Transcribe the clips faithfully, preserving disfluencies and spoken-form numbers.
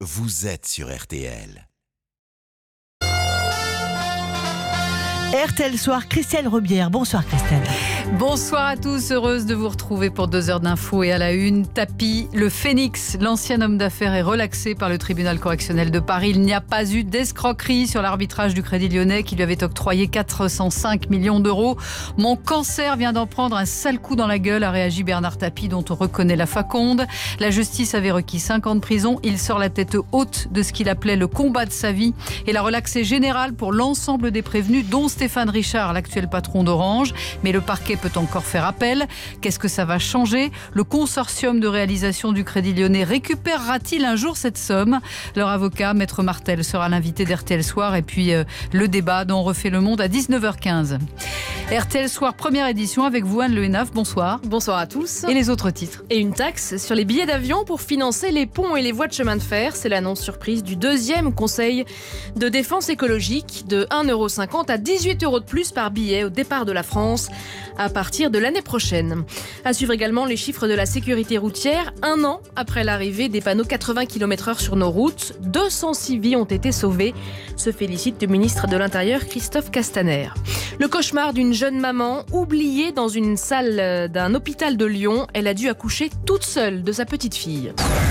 vous êtes sur R T L. R T L Soir, Christelle Rebière. Bonsoir Christelle. Bonsoir à tous, heureuse de vous retrouver pour deux heures d'infos. Et à la une, tapis, le Phénix, l'ancien homme d'affaires est relaxé par le tribunal correctionnel de Paris. Il n'y a pas eu d'escroquerie sur l'arbitrage du Crédit Lyonnais qui lui avait octroyé quatre cent cinq millions d'euros. Mon cancer vient d'en prendre un sale coup dans la gueule, a réagi Bernard Tapie, dont on reconnaît la faconde. La justice avait requis cinq ans de prison. Il sort la tête haute de ce qu'il appelait le combat de sa vie et la relaxée générale pour l'ensemble des prévenus, dont Stéphane Richard, l'actuel patron d'Orange. Mais le parquet peut encore faire appel. Qu'est-ce que ça va changer ? Le consortium de réalisation du Crédit Lyonnais récupérera-t-il un jour cette somme ? Leur avocat, Maître Martel, sera l'invité d'R T L Soir. Et puis euh, le débat dont on refait le monde à dix-neuf heures quinze. R T L Soir, première édition avec vous, Anne Le Hénaff. Bonsoir. Bonsoir à tous. Et les autres titres. Et une taxe sur les billets d'avion pour financer les ponts et les voies de chemin de fer. C'est l'annonce surprise du deuxième conseil de défense écologique, de un euro cinquante à dix-huit euros de plus par billet au départ de la France à partir de l'année prochaine. À suivre également les chiffres de la sécurité routière. Un an après l'arrivée des panneaux quatre-vingts kilomètres heure sur nos routes, deux cent six vies ont été sauvées, se félicite le ministre de l'Intérieur Christophe Castaner. Le cauchemar d'une jeune maman oubliée dans une salle d'un hôpital de Lyon. Elle a dû accoucher toute seule de sa petite fille.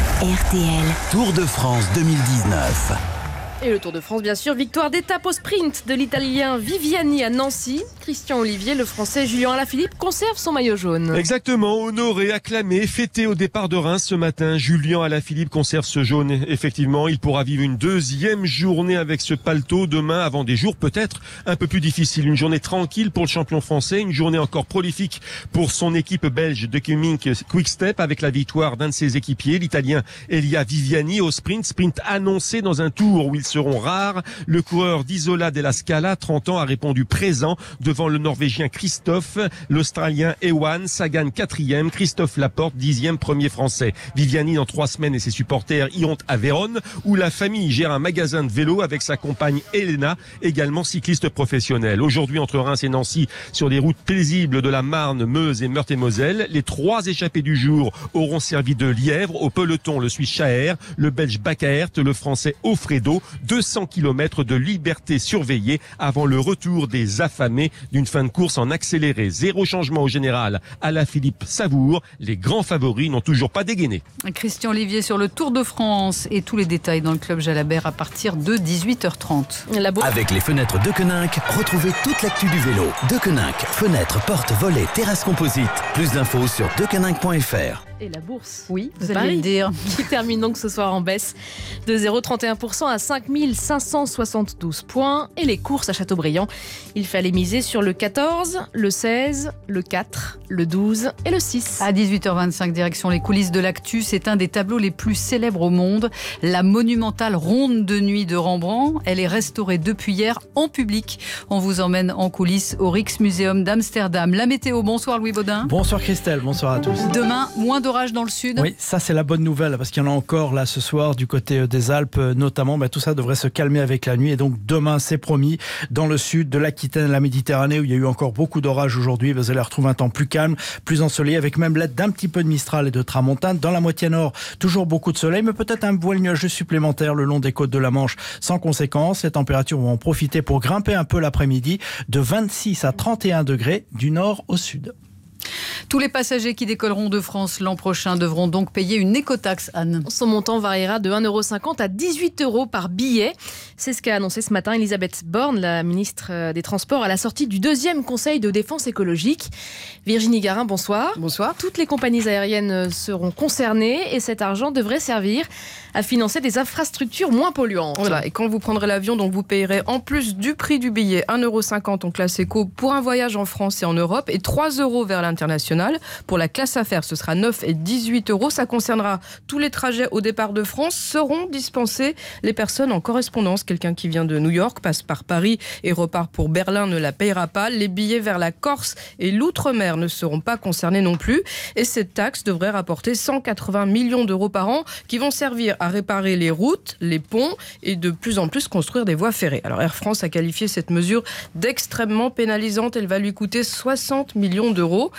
R T L Tour de France deux mille dix-neuf. Et le Tour de France, bien sûr, victoire d'étape au sprint de l'Italien Viviani à Nancy. Christian Olivier, le Français Julien Alaphilippe conserve son maillot jaune. Exactement, honoré, acclamé, fêté au départ de Reims ce matin. Julien Alaphilippe conserve ce jaune. Effectivement, il pourra vivre une deuxième journée avec ce paletot demain, avant des jours peut-être un peu plus difficiles. Une journée tranquille pour le champion français, une journée encore prolifique pour son équipe belge de Cumming Quick-Step, avec la victoire d'un de ses équipiers, l'Italien Elia Viviani au sprint. Sprint annoncé dans un tour où il seront rares. Le coureur d'Isola della Scala, trente ans, a répondu présent devant le Norvégien Christophe, l'Australien Ewan Sagan quatrième, Christophe Laporte dixième, premier français. Viviani dans trois semaines et ses supporters iront à Vérone où la famille gère un magasin de vélo avec sa compagne Elena, également cycliste professionnelle. Aujourd'hui entre Reims et Nancy, sur les routes paisibles de la Marne, Meuse et Meurthe-et-Moselle, les trois échappés du jour auront servi de lièvre. Au peloton, le Suisse Chaer, le Belge Bakaert, le Français Offredo. deux cents kilomètres de liberté surveillée avant le retour des affamés d'une fin de course en accéléré. Zéro changement au général. Alaphilippe savoure. Les grands favoris n'ont toujours pas dégainé. Christian Olivier sur le Tour de France et tous les détails dans le Club Jalabert à partir de dix-huit heures trente. La bo- Avec les fenêtres Deceuninck, retrouvez toute l'actu du vélo. Deceuninck, fenêtres, portes, volets, terrasses composites. Plus d'infos sur deceuninck point f r. Et la bourse, Oui, de vous allez Paris, le dire. qui termine donc ce soir en baisse de zéro virgule trente et un pour cent à cinq mille cinq cent soixante-douze points. Et les courses à Châteaubriand, il fallait miser sur le quatorze, le seize, le quatre, le douze et le six. À dix-huit heures vingt-cinq, direction les coulisses de l'actu. C'est un des tableaux les plus célèbres au monde. La monumentale ronde de nuit de Rembrandt. Elle est restaurée depuis hier en public. On vous emmène en coulisses au Rijksmuseum d'Amsterdam. La météo, bonsoir Louis Baudin. Bonsoir Christelle, bonsoir à tous. Demain, moins d'orage dans le sud. Oui, ça c'est la bonne nouvelle parce qu'il y en a encore là ce soir du côté des Alpes notamment. Ben, tout ça devrait se calmer avec la nuit et donc demain c'est promis dans le sud de l'Aquitaine, la Méditerranée où il y a eu encore beaucoup d'orages aujourd'hui. Vous allez retrouver un temps plus calme, plus ensoleillé avec même l'aide d'un petit peu de Mistral et de Tramontane. Dans la moitié nord, toujours beaucoup de soleil mais peut-être un voile nuageux supplémentaire le long des côtes de la Manche sans conséquence. Les températures vont en profiter pour grimper un peu l'après-midi de vingt-six à trente et un degrés du nord au sud. Tous les passagers qui décolleront de France l'an prochain devront donc payer une écotaxe, Anne. Son montant variera de un euro cinquante à dix-huit euros par billet. C'est ce qu'a annoncé ce matin Elisabeth Borne, la ministre des Transports, à la sortie du deuxième conseil de défense écologique. Virginie Garin, bonsoir. Bonsoir. Toutes les compagnies aériennes seront concernées et cet argent devrait servir à financer des infrastructures moins polluantes. Voilà, et quand vous prendrez l'avion, donc vous payerez en plus du prix du billet un euro cinquante en classe éco pour un voyage en France et en Europe et trois euros vers l'international. Pour la classe affaires, ce sera neuf et dix-huit euros. Ça concernera tous les trajets au départ de France. Seront dispensés les personnes en correspondance. Quelqu'un qui vient de New York passe par Paris et repart pour Berlin ne la payera pas. Les billets vers la Corse et l'outre-mer ne seront pas concernés non plus. Et cette taxe devrait rapporter cent quatre-vingts millions d'euros par an qui vont servir à réparer les routes, les ponts et de plus en plus construire des voies ferrées. Alors Air France a qualifié cette mesure d'extrêmement pénalisante. Elle va lui coûter soixante millions d'euros. Mais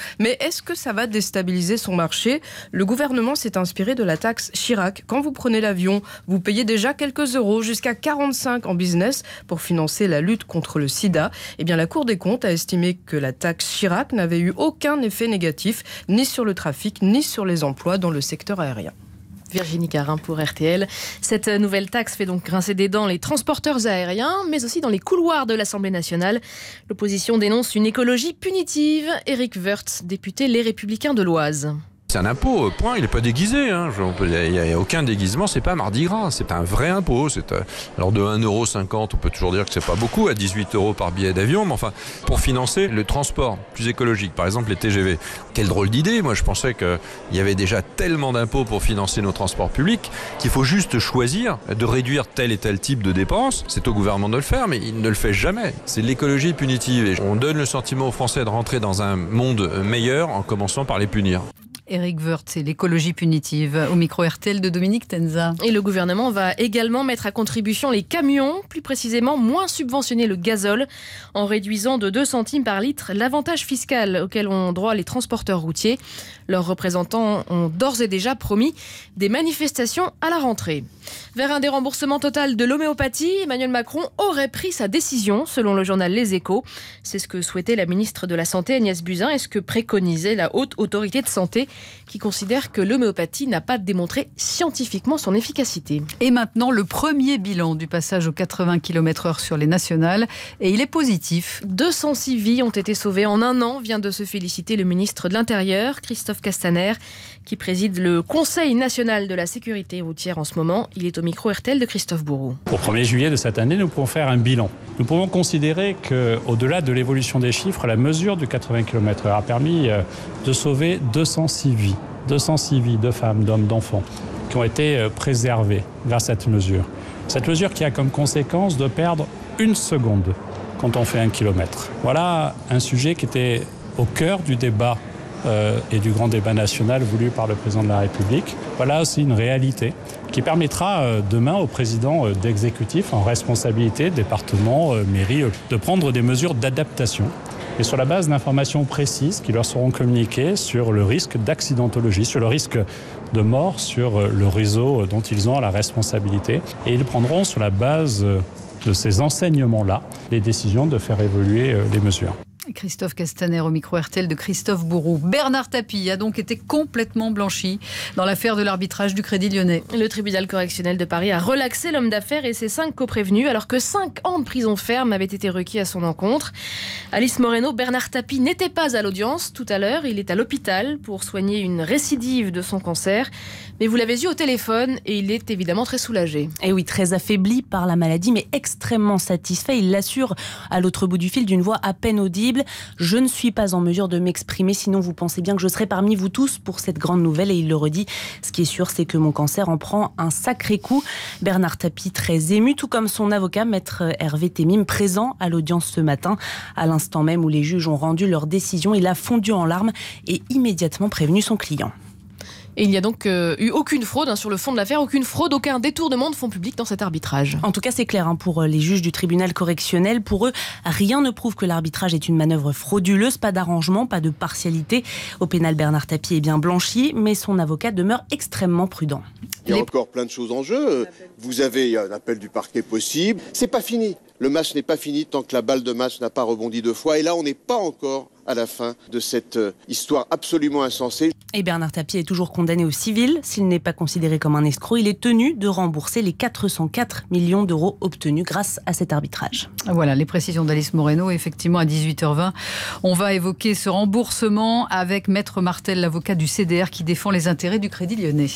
est-ce que ça va déstabiliser son marché ? Le gouvernement s'est inspiré de la taxe Chirac. Quand vous prenez l'avion, vous payez déjà quelques euros, jusqu'à quarante-cinq en business, pour financer la lutte contre le sida. Eh bien, la Cour des comptes a estimé que la taxe Chirac n'avait eu aucun effet négatif, ni sur le trafic, ni sur les emplois dans le secteur aérien. Virginie Carin pour R T L. Cette nouvelle taxe fait donc grincer des dents les transporteurs aériens, mais aussi dans les couloirs de l'Assemblée nationale. L'opposition dénonce une écologie punitive. Éric Woerth, député Les Républicains de l'Oise. C'est un impôt, point, il n'est pas déguisé. Hein. Il n'y a, a aucun déguisement, c'est pas Mardi Gras, c'est un vrai impôt. C'est, euh, alors de un euro cinquante, on peut toujours dire que c'est pas beaucoup, à dix-huit euros par billet d'avion, mais enfin, pour financer le transport plus écologique, par exemple les T G V. Quelle drôle d'idée, moi je pensais qu'il y avait déjà tellement d'impôts pour financer nos transports publics qu'il faut juste choisir de réduire tel et tel type de dépenses. C'est au gouvernement de le faire, mais il ne le fait jamais. C'est l'écologie punitive. Et on donne le sentiment aux Français de rentrer dans un monde meilleur en commençant par les punir. Éric Woerth, c'est l'écologie punitive, au micro R T L de Dominique Tenza. Et le gouvernement va également mettre à contribution les camions, plus précisément moins subventionner le gazole, en réduisant de deux centimes par litre l'avantage fiscal auquel ont droit les transporteurs routiers. Leurs représentants ont d'ores et déjà promis des manifestations à la rentrée. Vers un déremboursement total de l'homéopathie, Emmanuel Macron aurait pris sa décision, selon le journal Les Échos. C'est ce que souhaitait la ministre de la Santé, Agnès Buzyn, et ce que préconisait la Haute Autorité de Santé, qui considère que l'homéopathie n'a pas démontré scientifiquement son efficacité. Et maintenant, le premier bilan du passage aux quatre-vingts kilomètres heure sur les nationales, et il est positif. deux cent six vies ont été sauvées en un an, vient de se féliciter le ministre de l'Intérieur, Christophe Castaner, qui préside le Conseil national de la sécurité routière en ce moment. Il est au micro R T L de Christophe Bourreau. Au premier juillet de cette année, nous pouvons faire un bilan. Nous pouvons considérer qu'au-delà de l'évolution des chiffres, la mesure du quatre-vingts kilomètres heure a permis de sauver deux cent six vies. deux cent six vies de femmes, d'hommes, d'enfants qui ont été préservées grâce à cette mesure. Cette mesure qui a comme conséquence de perdre une seconde quand on fait un kilomètre. Voilà un sujet qui était au cœur du débat euh, et du grand débat national voulu par le président de la République. Voilà aussi une réalité qui permettra euh, demain au président euh, d'exécutif en responsabilité, département, euh, mairie, euh, de prendre des mesures d'adaptation. Et sur la base d'informations précises qui leur seront communiquées sur le risque d'accidentologie, sur le risque de mort, sur le réseau dont ils ont la responsabilité. Et ils prendront sur la base de ces enseignements-là les décisions de faire évoluer les mesures. Christophe Castaner au micro R T L de Christophe Bourreau. Bernard Tapie a donc été complètement blanchi dans l'affaire de l'arbitrage du Crédit Lyonnais. Le tribunal correctionnel de Paris a relaxé l'homme d'affaires et ses cinq coprévenus alors que cinq ans de prison ferme avaient été requis à son encontre. Alice Moreno, Bernard Tapie n'était pas à l'audience tout à l'heure. Il est à l'hôpital pour soigner une récidive de son cancer. Mais vous l'avez eu au téléphone et il est évidemment très soulagé. Et oui, très affaibli par la maladie, mais extrêmement satisfait. Il l'assure à l'autre bout du fil d'une voix à peine audible. Je ne suis pas en mesure de m'exprimer, sinon vous pensez bien que je serai parmi vous tous pour cette grande nouvelle. Et il le redit, ce qui est sûr, c'est que mon cancer en prend un sacré coup. Bernard Tapie, très ému, tout comme son avocat, maître Hervé Temim, présent à l'audience ce matin. À l'instant même où les juges ont rendu leur décision, il a fondu en larmes et immédiatement prévenu son client. Et il n'y a donc euh, eu aucune fraude hein, sur le fond de l'affaire, aucune fraude, aucun détournement de fonds publics dans cet arbitrage. En tout cas, c'est clair hein, pour les juges du tribunal correctionnel. Pour eux, rien ne prouve que l'arbitrage est une manœuvre frauduleuse, pas d'arrangement, pas de partialité. Au pénal, Bernard Tapie est bien blanchi, mais son avocat demeure extrêmement prudent. Il y a encore plein de choses en jeu. Vous avez un appel du parquet possible. C'est pas fini. Le match n'est pas fini tant que la balle de match n'a pas rebondi deux fois. Et là, on n'est pas encore à la fin de cette histoire absolument insensée. Et Bernard Tapie est toujours condamné au civil. S'il n'est pas considéré comme un escroc, il est tenu de rembourser les quatre cent quatre millions d'euros obtenus grâce à cet arbitrage. Voilà les précisions d'Alice Moreno. Effectivement, à dix-huit heures vingt, on va évoquer ce remboursement avec Maître Martel, l'avocat du C D R qui défend les intérêts du Crédit Lyonnais.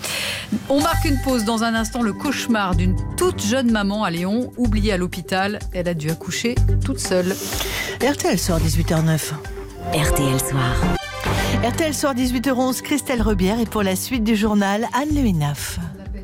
On marque une pause dans un instant. Le cauchemar d'une toute jeune maman à Lyon, oubliée à l'hôpital. Elle a dû accoucher toute seule. R T L Soir, dix-huit heures neuf. R T L Soir. R T L Soir, dix-huit heures onze, Christelle Rebière. Et pour la suite du journal, Anne Le Hénaf.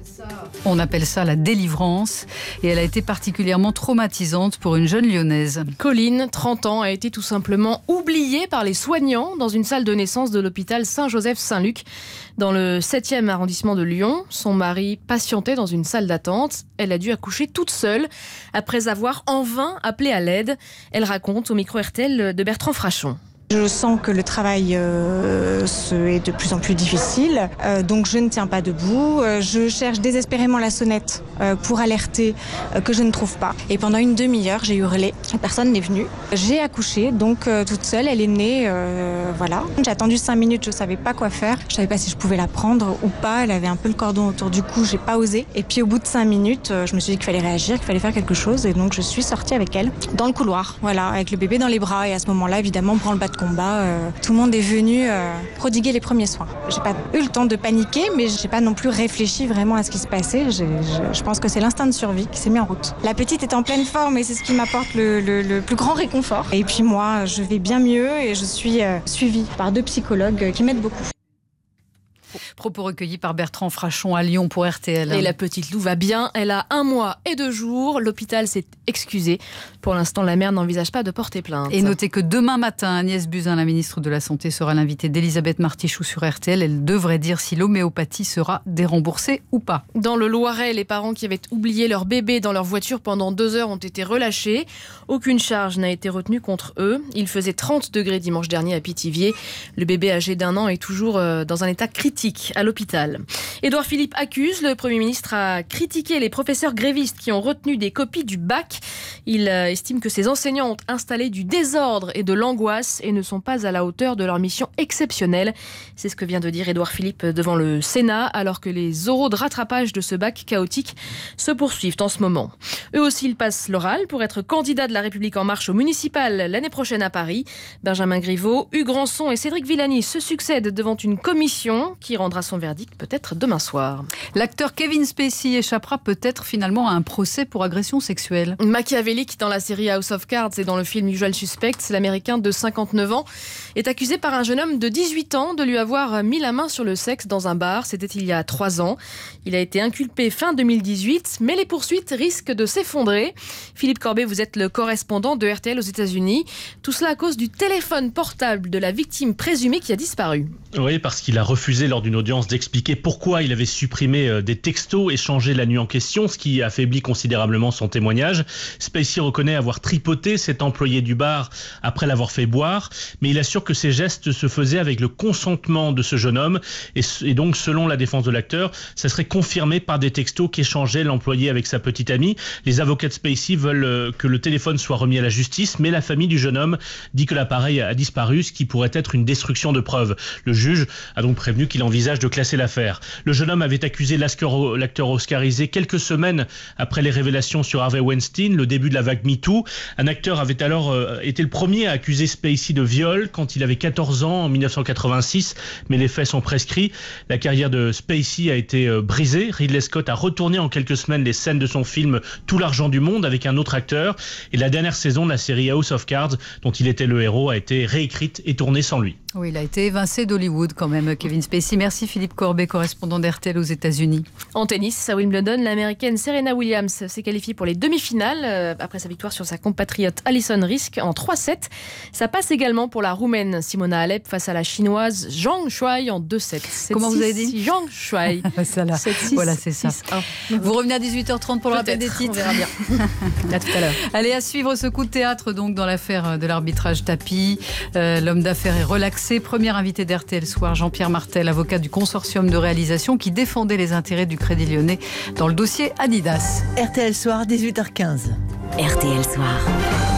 On appelle ça la délivrance et elle a été particulièrement traumatisante pour une jeune lyonnaise. Colline, trente ans, a été tout simplement oubliée par les soignants dans une salle de naissance de l'hôpital Saint-Joseph-Saint-Luc dans le septième arrondissement de Lyon. Son mari patientait dans une salle d'attente. Elle a dû accoucher toute seule après avoir en vain appelé à l'aide. Elle raconte au micro R T L de Bertrand Frachon. Je sens que le travail euh, est de plus en plus difficile, euh, donc je ne tiens pas debout. Euh, je cherche désespérément la sonnette euh, pour alerter euh, que je ne trouve pas. Et pendant une demi-heure, j'ai hurlé. Personne n'est venu. J'ai accouché, donc euh, toute seule. Elle est née, euh, voilà. J'ai attendu cinq minutes, je ne savais pas quoi faire. Je ne savais pas si je pouvais la prendre ou pas. Elle avait un peu le cordon autour du cou, j'ai pas osé. Et puis au bout de cinq minutes, euh, je me suis dit qu'il fallait réagir, qu'il fallait faire quelque chose. Et donc je suis sortie avec elle dans le couloir, voilà, avec le bébé dans les bras. Et à ce moment-là, évidemment, branle-bas de combat. Euh, tout le monde est venu euh, prodiguer les premiers soins. J'ai pas eu le temps de paniquer, mais j'ai pas non plus réfléchi vraiment à ce qui se passait. J'ai, je, je pense que c'est l'instinct de survie qui s'est mis en route. La petite est en pleine forme et c'est ce qui m'apporte le, le, le plus grand réconfort. Et puis moi, je vais bien mieux et je suis euh, suivie par deux psychologues qui m'aident beaucoup. Propos recueillis par Bertrand Frachon à Lyon pour R T L. Et la petite Lou va bien. Elle a un mois et deux jours. L'hôpital s'est excusé. Pour l'instant, la mère n'envisage pas de porter plainte. Et notez que demain matin, Agnès Buzyn, la ministre de la Santé, sera l'invitée d'Elisabeth Martichoux sur R T L. Elle devrait dire si l'homéopathie sera déremboursée ou pas. Dans le Loiret, les parents qui avaient oublié leur bébé dans leur voiture pendant deux heures ont été relâchés. Aucune charge n'a été retenue contre eux. Il faisait trente degrés dimanche dernier à Pithiviers. Le bébé âgé d'un an est toujours dans un état critique à l'hôpital. Édouard Philippe accuse. Le Premier ministre a critiqué les professeurs grévistes qui ont retenu des copies du bac. Il estime que ces enseignants ont installé du désordre et de l'angoisse et ne sont pas à la hauteur de leur mission exceptionnelle. C'est ce que vient de dire Édouard Philippe devant le Sénat, alors que les oraux de rattrapage de ce bac chaotique se poursuivent en ce moment. Eux aussi, ils passent l'oral pour être candidats de La République En Marche au municipal l'année prochaine à Paris. Benjamin Griveaux, Hugues Rançon et Cédric Villani se succèdent devant une commission qui rendra son verdict peut-être demain soir. L'acteur Kevin Spacey échappera peut-être finalement à un procès pour agression sexuelle. Machiavélique dans la série House of Cards et dans le film Usual Suspects, l'Américain de cinquante-neuf ans est accusé par un jeune homme de dix-huit ans de lui avoir mis la main sur le sexe dans un bar. C'était il y a trois ans. Il a été inculpé fin deux mille dix-huit, mais les poursuites risquent de s'effondrer. Philippe Corbet, vous êtes le correspondant de R T L aux États-Unis. Tout cela à cause du téléphone portable de la victime présumée qui a disparu. Oui, parce qu'il a refusé lors d'une audience d'expliquer pourquoi il avait supprimé des textos échangés la nuit en question, ce qui affaiblit considérablement son témoignage. Spacey reconnaît avoir tripoté cet employé du bar après l'avoir fait boire, mais il assure que ces gestes se faisaient avec le consentement de ce jeune homme et, et donc, selon la défense de l'acteur, ça serait confirmé par des textos qu'échangeait l'employé avec sa petite amie. Les avocats de Spacey veulent que le téléphone soit remis à la justice, mais la famille du jeune homme dit que l'appareil a disparu, ce qui pourrait être une destruction de preuves. Le juge a donc prévenu qu'il envisage de classer l'affaire. Le jeune homme avait accusé l'acteur oscarisé quelques semaines après les révélations sur Harvey Weinstein, le début de la vague MeToo. Un acteur avait alors euh, été le premier à accuser Spacey de viol quand il avait quatorze ans en mille neuf cent quatre-vingt-six, mais les faits sont prescrits. La carrière de Spacey a été euh, brisée. Ridley Scott a retourné en quelques semaines les scènes de son film Tout l'argent du monde avec un autre acteur. Et la dernière saison de la série House of Cards, dont il était le héros, a été réécrite et tournée sans lui. Oui, il a été évincé d'Hollywood quand même, Kevin Spacey. Merci Philippe Corbet, correspondant d'R T L aux États-Unis. En tennis, à Wimbledon, l'américaine Serena Williams s'est qualifiée pour les demi-finales euh, après sa victoire sur sa compatriote Alison Riske en trois sept. Ça passe également pour la Roumaine Simona Halep face à la chinoise Zhang Shuai en deux sept. Comment vous avez dit Zhang Shuai. Voilà, c'est ça. Vous revenez à dix-huit heures trente pour le rappel des titres. On verra bien. À tout à l'heure. Allez, à suivre ce coup de théâtre donc dans l'affaire de l'arbitrage tapis. Euh, l'homme d'affaires est relaxé. Premier invité d'R T L Soir, Jean-Pierre Martel, avocat du consortium de réalisation qui défendait les intérêts du Crédit Lyonnais dans le dossier Adidas. R T L Soir, dix-huit heures quinze. R T L Soir.